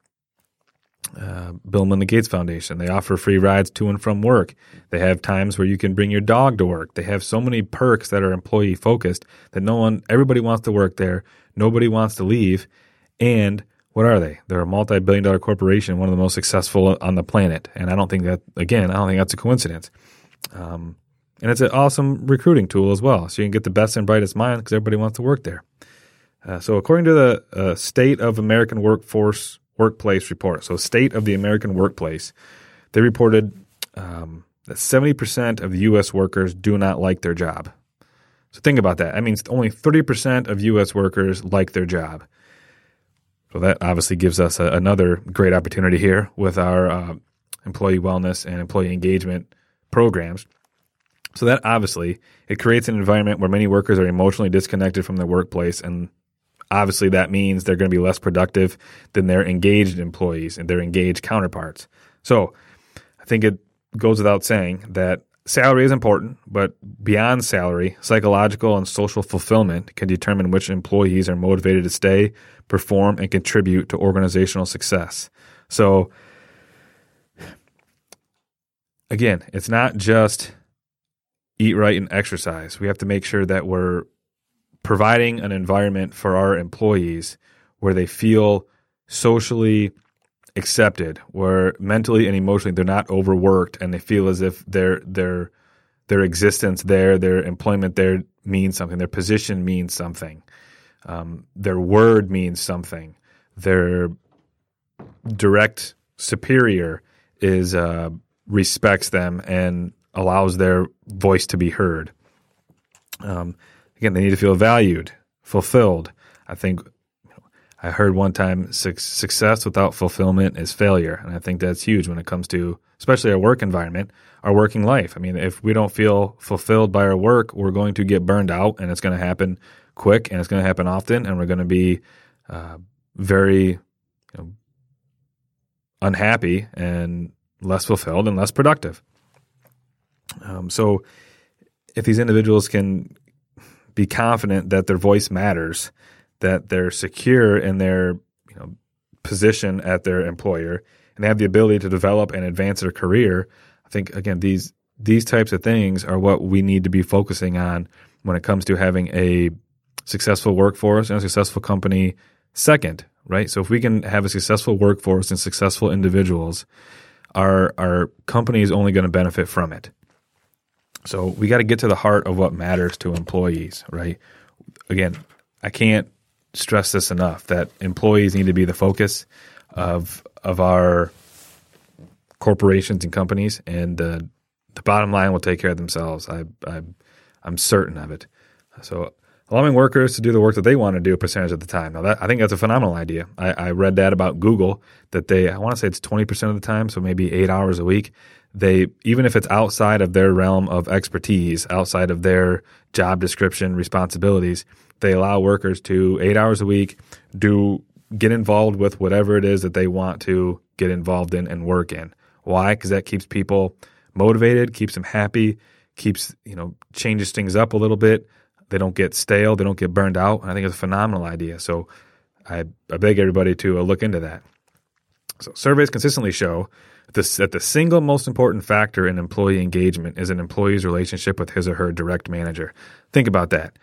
Bill and Melinda Gates Foundation. They offer free rides to and from work. They have times where you can bring your dog to work. They have so many perks that are employee focused that everybody wants to work there. Nobody wants to leave. And what are they? They're a multi-billion-dollar corporation, one of the most successful on the planet. And I don't think that's a coincidence. And it's an awesome recruiting tool as well. So you can get the best and brightest minds because everybody wants to work there. So according to the State of American Workplace report, so State of the American Workplace, they reported that 70% of the U.S. workers do not like their job. So think about that. That means only 30% of U.S. workers like their job. So that obviously gives us another great opportunity here with our employee wellness and employee engagement programs. So that obviously, it creates an environment where many workers are emotionally disconnected from their workplace, and obviously that means they're going to be less productive than their engaged employees and their engaged counterparts. So I think it goes without saying that salary is important, but beyond salary, psychological and social fulfillment can determine which employees are motivated to stay, perform, and contribute to organizational success. So again, it's not just eat right and exercise. We have to make sure that we're providing an environment for our employees where they feel socially accepted, where mentally and emotionally they're not overworked and they feel as if they're their existence there, their employment there means something. Their position means something. Their word means something. Their direct superior respects them and allows their voice to be heard. Again, they need to feel valued, fulfilled. I think I heard one time success without fulfillment is failure. And I think that's huge when it comes to especially our work environment, our working life. I mean, if we don't feel fulfilled by our work, we're going to get burned out, and it's going to happen quick, and it's going to happen often, and we're going to be very unhappy and less fulfilled and less productive. So if these individuals can be confident that their voice matters, that they're secure in their position at their employer, and they have the ability to develop and advance their career, I think, again, these types of things are what we need to be focusing on when it comes to having a successful workforce and a successful company second, right? So if we can have a successful workforce and successful individuals, our company is only going to benefit from it. So we got to get to the heart of what matters to employees, right? Again, I can't stress this enough that employees need to be the focus of our corporations and companies, and the bottom line will take care of themselves. I'm certain of it. So allowing workers to do the work that they want to do a percentage of the time. Now, I think that's a phenomenal idea. I read that about Google, that I want to say it's 20% of the time, so maybe 8 hours a week. They, even if it's outside of their realm of expertise, outside of their job description responsibilities, they allow workers to 8 hours a week get involved with whatever it is that they want to get involved in and work in. Why? Because that keeps people motivated, keeps them happy, changes things up a little bit. They don't get stale, they don't get burned out. And I think it's a phenomenal idea. So I beg everybody to look into that. So surveys consistently show that the single most important factor in employee engagement is an employee's relationship with his or her direct manager. Think about that.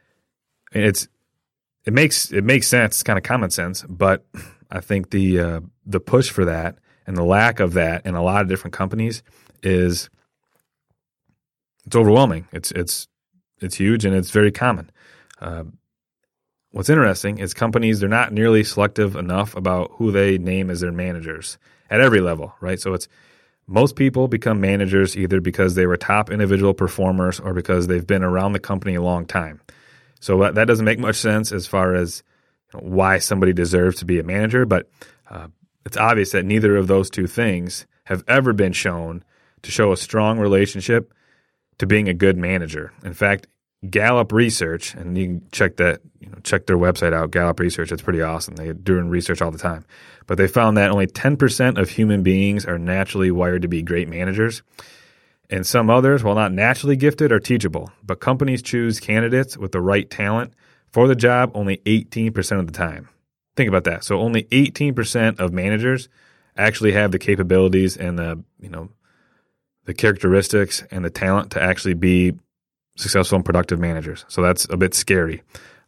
It makes sense. It's kind of common sense, but I think the push for that and the lack of that in a lot of different companies it's overwhelming. It's huge, and it's very common. What's interesting is companies, they're not nearly selective enough about who they name as their managers at every level, right? So most people become managers either because they were top individual performers or because they've been around the company a long time. So that doesn't make much sense as far as why somebody deserves to be a manager, but it's obvious that neither of those two things have ever been shown to show a strong relationship to being a good manager. In fact, Gallup Research, and you can check that, check their website out, Gallup Research. It's pretty awesome. They're doing research all the time. But they found that only 10% of human beings are naturally wired to be great managers. And some others, while not naturally gifted, are teachable. But companies choose candidates with the right talent for the job only 18% of the time. Think about that. So only 18% of managers actually have the capabilities and the characteristics and the talent to actually be successful and productive managers. So that's a bit scary.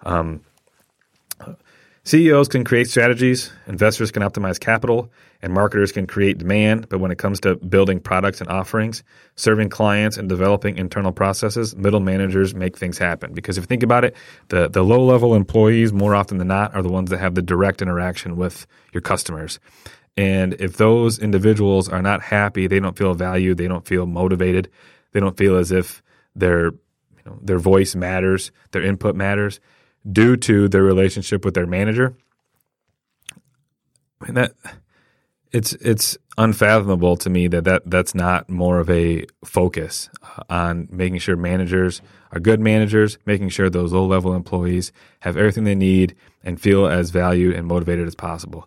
CEOs can create strategies, investors can optimize capital, and marketers can create demand. But when it comes to building products and offerings, serving clients, and developing internal processes, middle managers make things happen. Because if you think about it, the low-level employees, more often than not, are the ones that have the direct interaction with your customers. And if those individuals are not happy, they don't feel valued, they don't feel motivated, they don't feel as if their voice matters, their input matters, due to their relationship with their manager, I mean, that it's unfathomable to me that's not more of a focus on making sure managers are good managers, making sure those low-level employees have everything they need and feel as valued and motivated as possible.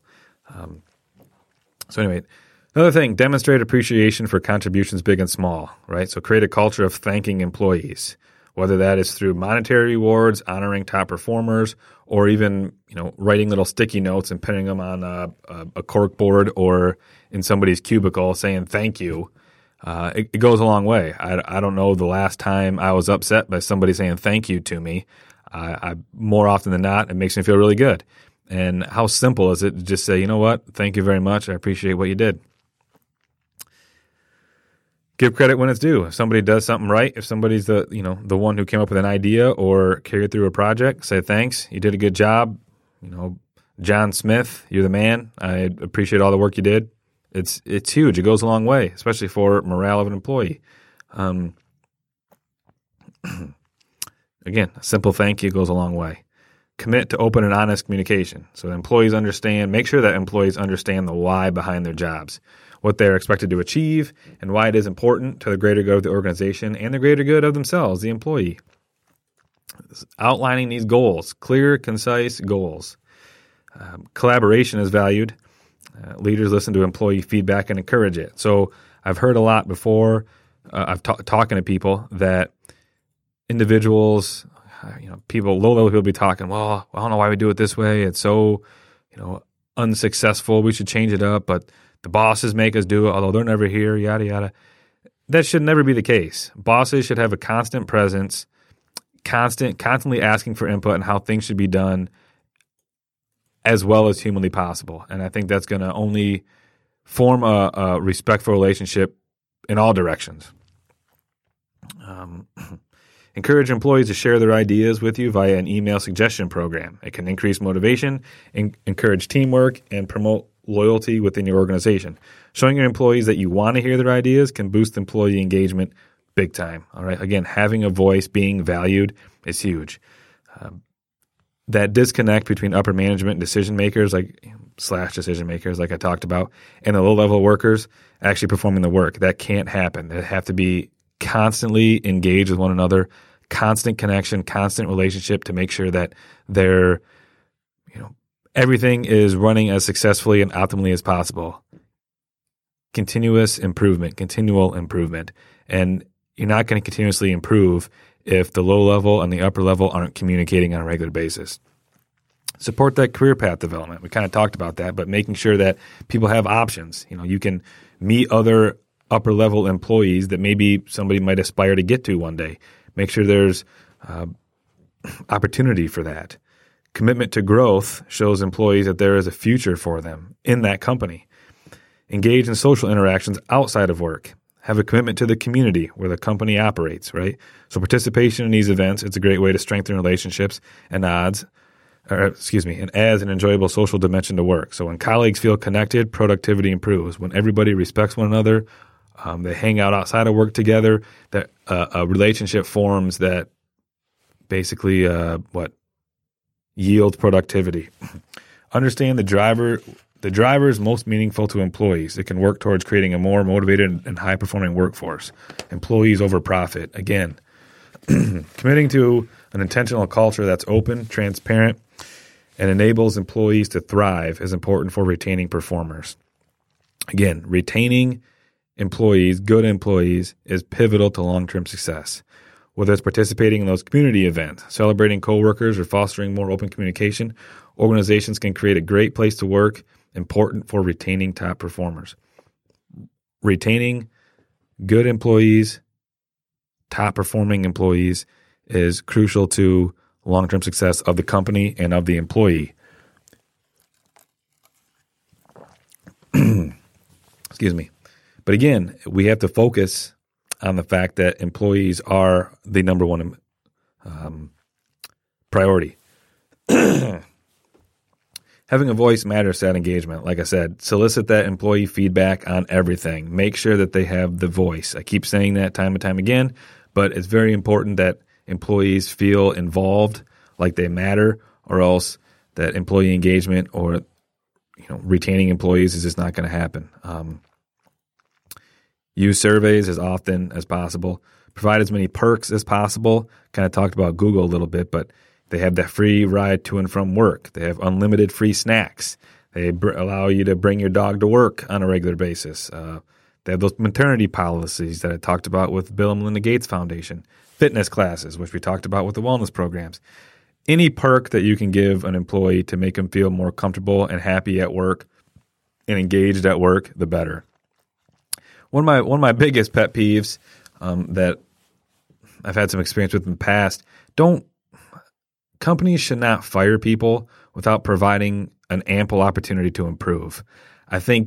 So anyway, another thing, demonstrate appreciation for contributions big and small, right? So create a culture of thanking employees, whether that is through monetary rewards, honoring top performers, or even writing little sticky notes and pinning them on a cork board or in somebody's cubicle saying thank you. It goes a long way. I don't know the last time I was upset by somebody saying thank you to me. I more often than not, it makes me feel really good. And how simple is it to just say, you know what, thank you very much. I appreciate what you did. Give credit when it's due. If somebody does something right, if somebody's the one who came up with an idea or carried through a project, say thanks. You did a good job. John Smith, you're the man. I appreciate all the work you did. It's huge. It goes a long way, especially for morale of an employee. Again, a simple thank you goes a long way. Commit to open and honest communication so that employees understand. Make sure that employees understand the why behind their jobs, what they're expected to achieve, and why it is important to the greater good of the organization and the greater good of themselves, the employee. Outlining these goals, clear, concise goals. Collaboration is valued. Leaders listen to employee feedback and encourage it. So I've heard a lot before. I've talking to people that individuals, people, low-level people be talking, well, I don't know why we do it this way. It's so, unsuccessful. We should change it up, but the bosses make us do it, although they're never here, yada, yada. That should never be the case. Bosses should have a constant presence, constantly asking for input on how things should be done as well as humanly possible. And I think that's going to only form a respectful relationship in all directions. Encourage employees to share their ideas with you via an email suggestion program. It can increase motivation, encourage teamwork, and promote loyalty within your organization. Showing your employees that you want to hear their ideas can boost employee engagement big time. All right. Again, having a voice, being valued is huge. That disconnect between upper management and decision makers, decision makers, like I talked about, and the low level workers actually performing the work, that can't happen. They have to be constantly engaged with one another, constant connection, constant relationship to make sure that they're, everything is running as successfully and optimally as possible. Continual improvement. And you're not going to continuously improve if the low level and the upper level aren't communicating on a regular basis. Support that career path development. We kind of talked about that, but making sure that people have options. You can meet other upper level employees that maybe somebody might aspire to get to one day. Make sure there's opportunity for that. Commitment to growth shows employees that there is a future for them in that company. Engage in social interactions outside of work. Have a commitment to the community where the company operates, right? So participation in these events, it's a great way to strengthen relationships and adds an enjoyable social dimension to work. So when colleagues feel connected, productivity improves. When everybody respects one another, they hang out outside of work together, that a relationship forms that basically yields productivity. Understand the driver is most meaningful to employees. It can work towards creating a more motivated and high-performing workforce. Employees over profit. Again, committing to an intentional culture that's open, transparent, and enables employees to thrive is important for retaining performers. Again, retaining employees, good employees, is pivotal to long-term success. Whether it's participating in those community events, celebrating coworkers, or fostering more open communication, organizations can create a great place to work, important for retaining top performers. Retaining good employees, top performing employees, is crucial to long-term success of the company and of the employee. Excuse me. But again, we have to focus on the fact that employees are the number one priority. Having a voice matters to that engagement. Like I said, solicit that employee feedback on everything. Make sure that they have the voice. I keep saying that time and time again, but it's very important that employees feel involved, like they matter, or else that employee engagement or retaining employees is just not going to happen. Use surveys as often as possible. Provide as many perks as possible. Kind of talked about Google a little bit, but they have that free ride to and from work. They have unlimited free snacks. They allow you to bring your dog to work on a regular basis. They have those maternity policies that I talked about with Bill and Melinda Gates Foundation. Fitness classes, which we talked about with the wellness programs. Any perk that you can give an employee to make them feel more comfortable and happy at work and engaged at work, the better. One of my biggest pet peeves that I've had some experience with in the past, companies should not fire people without providing an ample opportunity to improve. I think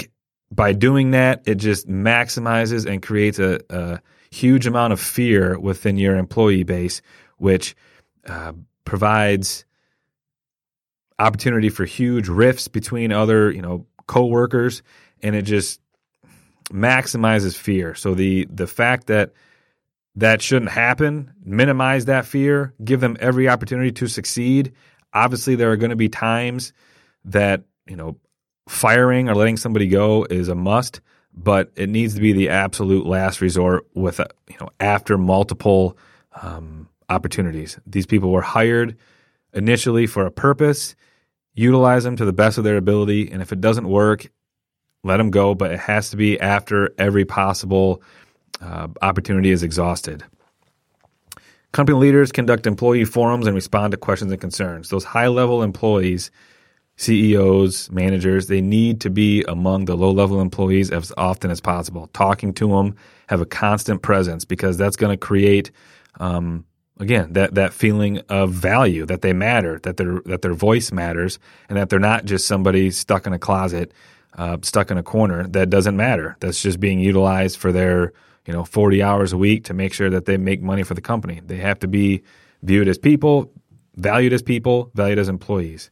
by doing that, it just maximizes and creates a huge amount of fear within your employee base, which provides opportunity for huge rifts between other, coworkers, and it just maximizes fear. So the fact that shouldn't happen, minimize that fear, give them every opportunity to succeed. Obviously, there are going to be times that, firing or letting somebody go is a must, but it needs to be the absolute last resort with, after multiple opportunities. These people were hired initially for a purpose. Utilize them to the best of their ability, and if it doesn't work, let them go, but it has to be after every possible opportunity is exhausted. Company leaders conduct employee forums and respond to questions and concerns. Those high-level employees, CEOs, managers, they need to be among the low-level employees as often as possible. Talking to them, have a constant presence, because that's going to create, again, that feeling of value, that they matter, that their voice matters, and that they're not just somebody stuck in a closet, stuck in a corner that doesn't matter. That's just being utilized for their 40 hours a week to make sure that they make money for the company. They have to be viewed as people, valued as employees.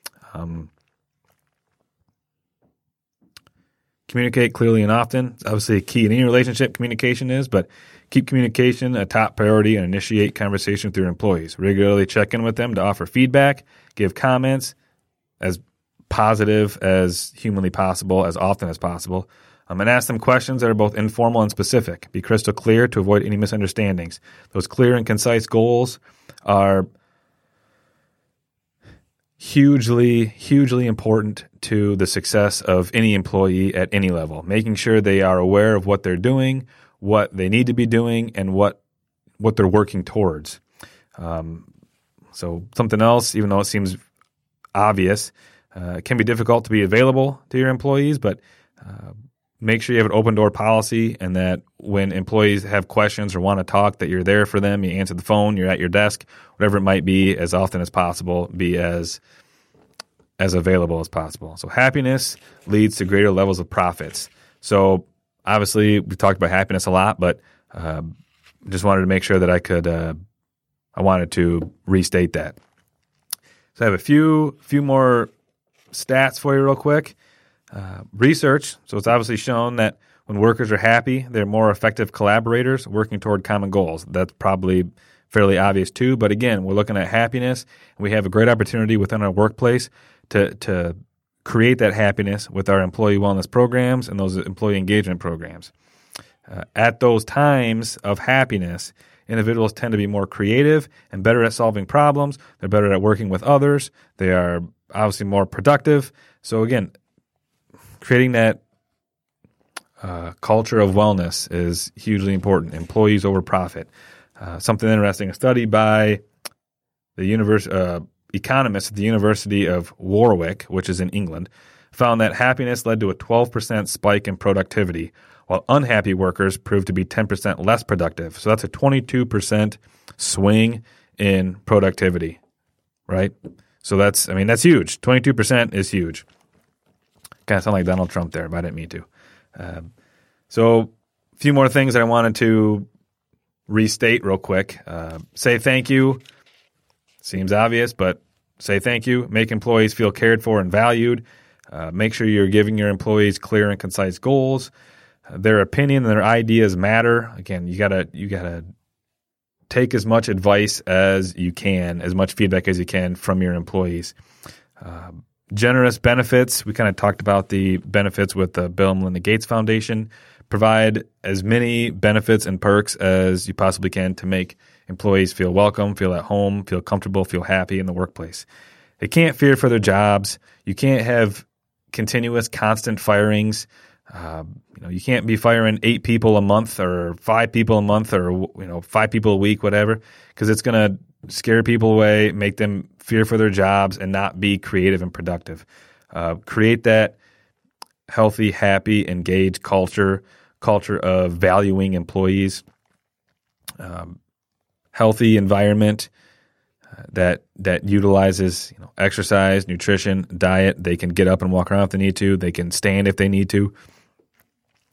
Communicate clearly and often. Obviously, a key in any relationship, communication is, but keep communication a top priority and initiate conversation with your employees. Regularly check in with them to offer feedback, give comments as positive as humanly possible, as often as possible, and ask them questions that are both informal and specific. Be crystal clear to avoid any misunderstandings. Those clear and concise goals are hugely, hugely important to the success of any employee at any level. Making sure they are aware of what they're doing, what they need to be doing, and what they're working towards. So something else, even though it seems obvious, it can be difficult to be available to your employees, but make sure you have an open door policy, and that when employees have questions or want to talk, that you're there for them. You answer the phone, you're at your desk, whatever it might be, as often as possible. Be as available as possible. So happiness leads to greater levels of profits. So obviously we talked about happiness a lot, but just wanted to make sure that I wanted to restate that. So I have a few more stats for you real quick. Research, so it's obviously shown that when workers are happy, they're more effective collaborators working toward common goals. That's probably fairly obvious too, but again, we're looking at happiness, and we have a great opportunity within our workplace to create that happiness with our employee wellness programs and those employee engagement programs. At those times of happiness, individuals tend to be more creative and better at solving problems. They're better at working with others. They are obviously more productive. So again, creating that culture of wellness is hugely important. Employees over profit. Something interesting, a study by the economists at the University of Warwick, which is in England, found that happiness led to a 12% spike in productivity, while unhappy workers proved to be 10% less productive. So that's a 22% swing in productivity, right? So that's huge. 22% is huge. Kind of sound like Donald Trump there, but I didn't mean to. So a few more things that I wanted to restate real quick. Say thank you. Seems obvious, but say thank you. Make employees feel cared for and valued. Make sure you're giving your employees clear and concise goals. Their opinion and their ideas matter. Again, you gotta take as much advice as you can, as much feedback as you can from your employees. Generous benefits. We kind of talked about the benefits with the Bill and Melinda Gates Foundation. Provide as many benefits and perks as you possibly can to make employees feel welcome, feel at home, feel comfortable, feel happy in the workplace. They can't fear for their jobs. You can't have continuous, constant firings. You can't be firing 8 people a month or 5 people a month or 5 people a week, whatever, because it's going to scare people away, make them fear for their jobs, and not be creative and productive. Create that healthy, happy, engaged culture of valuing employees, healthy environment that utilizes exercise, nutrition, diet. They can get up and walk around if they need to. They can stand if they need to.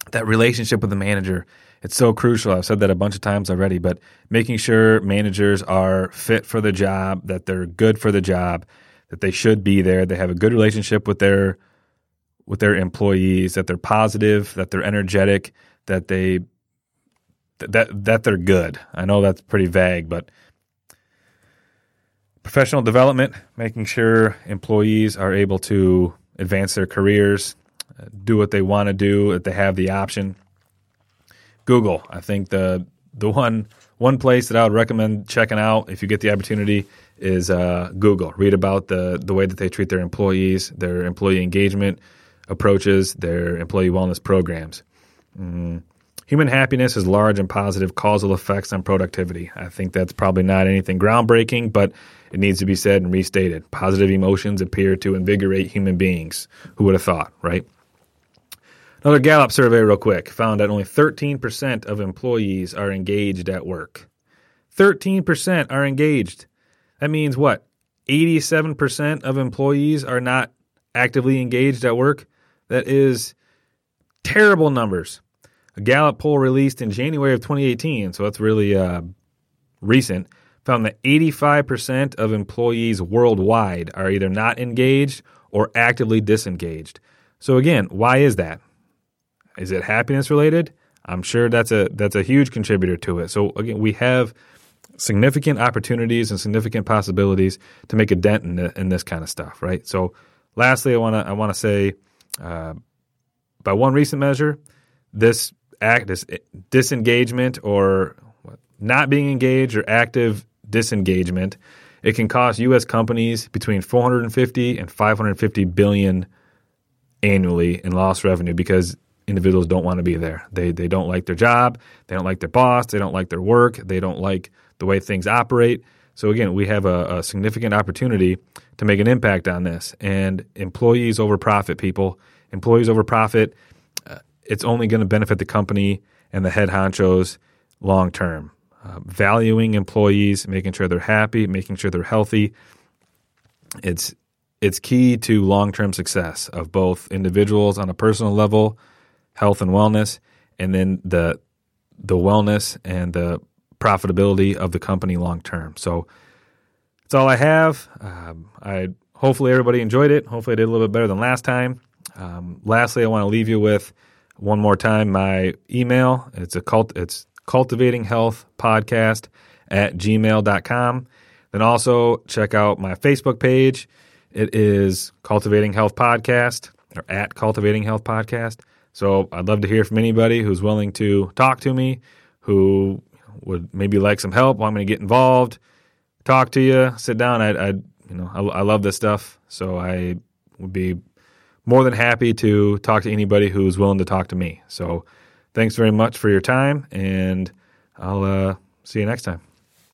that relationship with the manager, it's so crucial. I've said that a bunch of times already, but making sure managers are fit for the job, that they're good for the job, that they should be there, they have a good relationship with their employees, that they're positive, that they're energetic, that they're good. I know that's pretty vague, but professional development, making sure employees are able to advance their careers, do what they want to do, that they have the option. Google, I think the one place that I would recommend checking out if you get the opportunity is Google. Read about the way that they treat their employees, their employee engagement approaches, their employee wellness programs. Human happiness has large and positive causal effects on productivity. I think that's probably not anything groundbreaking, but it needs to be said and restated. Positive emotions appear to invigorate human beings. Who would have thought, right? Another Gallup survey real quick found that only 13% of employees are engaged at work. 13% are engaged. That means what? 87% of employees are not actively engaged at work? That is terrible numbers. A Gallup poll released in January of 2018, so that's really recent, found that 85% of employees worldwide are either not engaged or actively disengaged. So again, why is that? Is it happiness related? I'm sure that's a huge contributor to it. So again, we have significant opportunities and significant possibilities to make a dent in this kind of stuff, right? So lastly, I want to say, by one recent measure, this disengagement or not being engaged or active disengagement, it can cost U.S. companies between $450 and $550 billion annually in lost revenue because individuals don't want to be there. They don't like their job. They don't like their boss. They don't like their work. They don't like the way things operate. So again, we have a significant opportunity to make an impact on this. And employees over profit, people. Employees over profit, it's only going to benefit the company and the head honchos long term. Valuing employees, making sure they're happy, making sure they're healthy. It's key to long-term success of both individuals on a personal level, health and wellness, and then the wellness and the profitability of the company long term. So that's all I have. Hopefully everybody enjoyed it. Hopefully I did a little bit better than last time. Lastly, I want to leave you with one more time my email. It's cultivatinghealthpodcast@gmail.com. Then also check out my Facebook page. It is Cultivating Health Podcast or at Cultivating Health Podcast. So I'd love to hear from anybody who's willing to talk to me, who would maybe like some help, want me to get involved, talk to you, sit down. I love this stuff, so I would be more than happy to talk to anybody who's willing to talk to me. So thanks very much for your time, and I'll see you next time.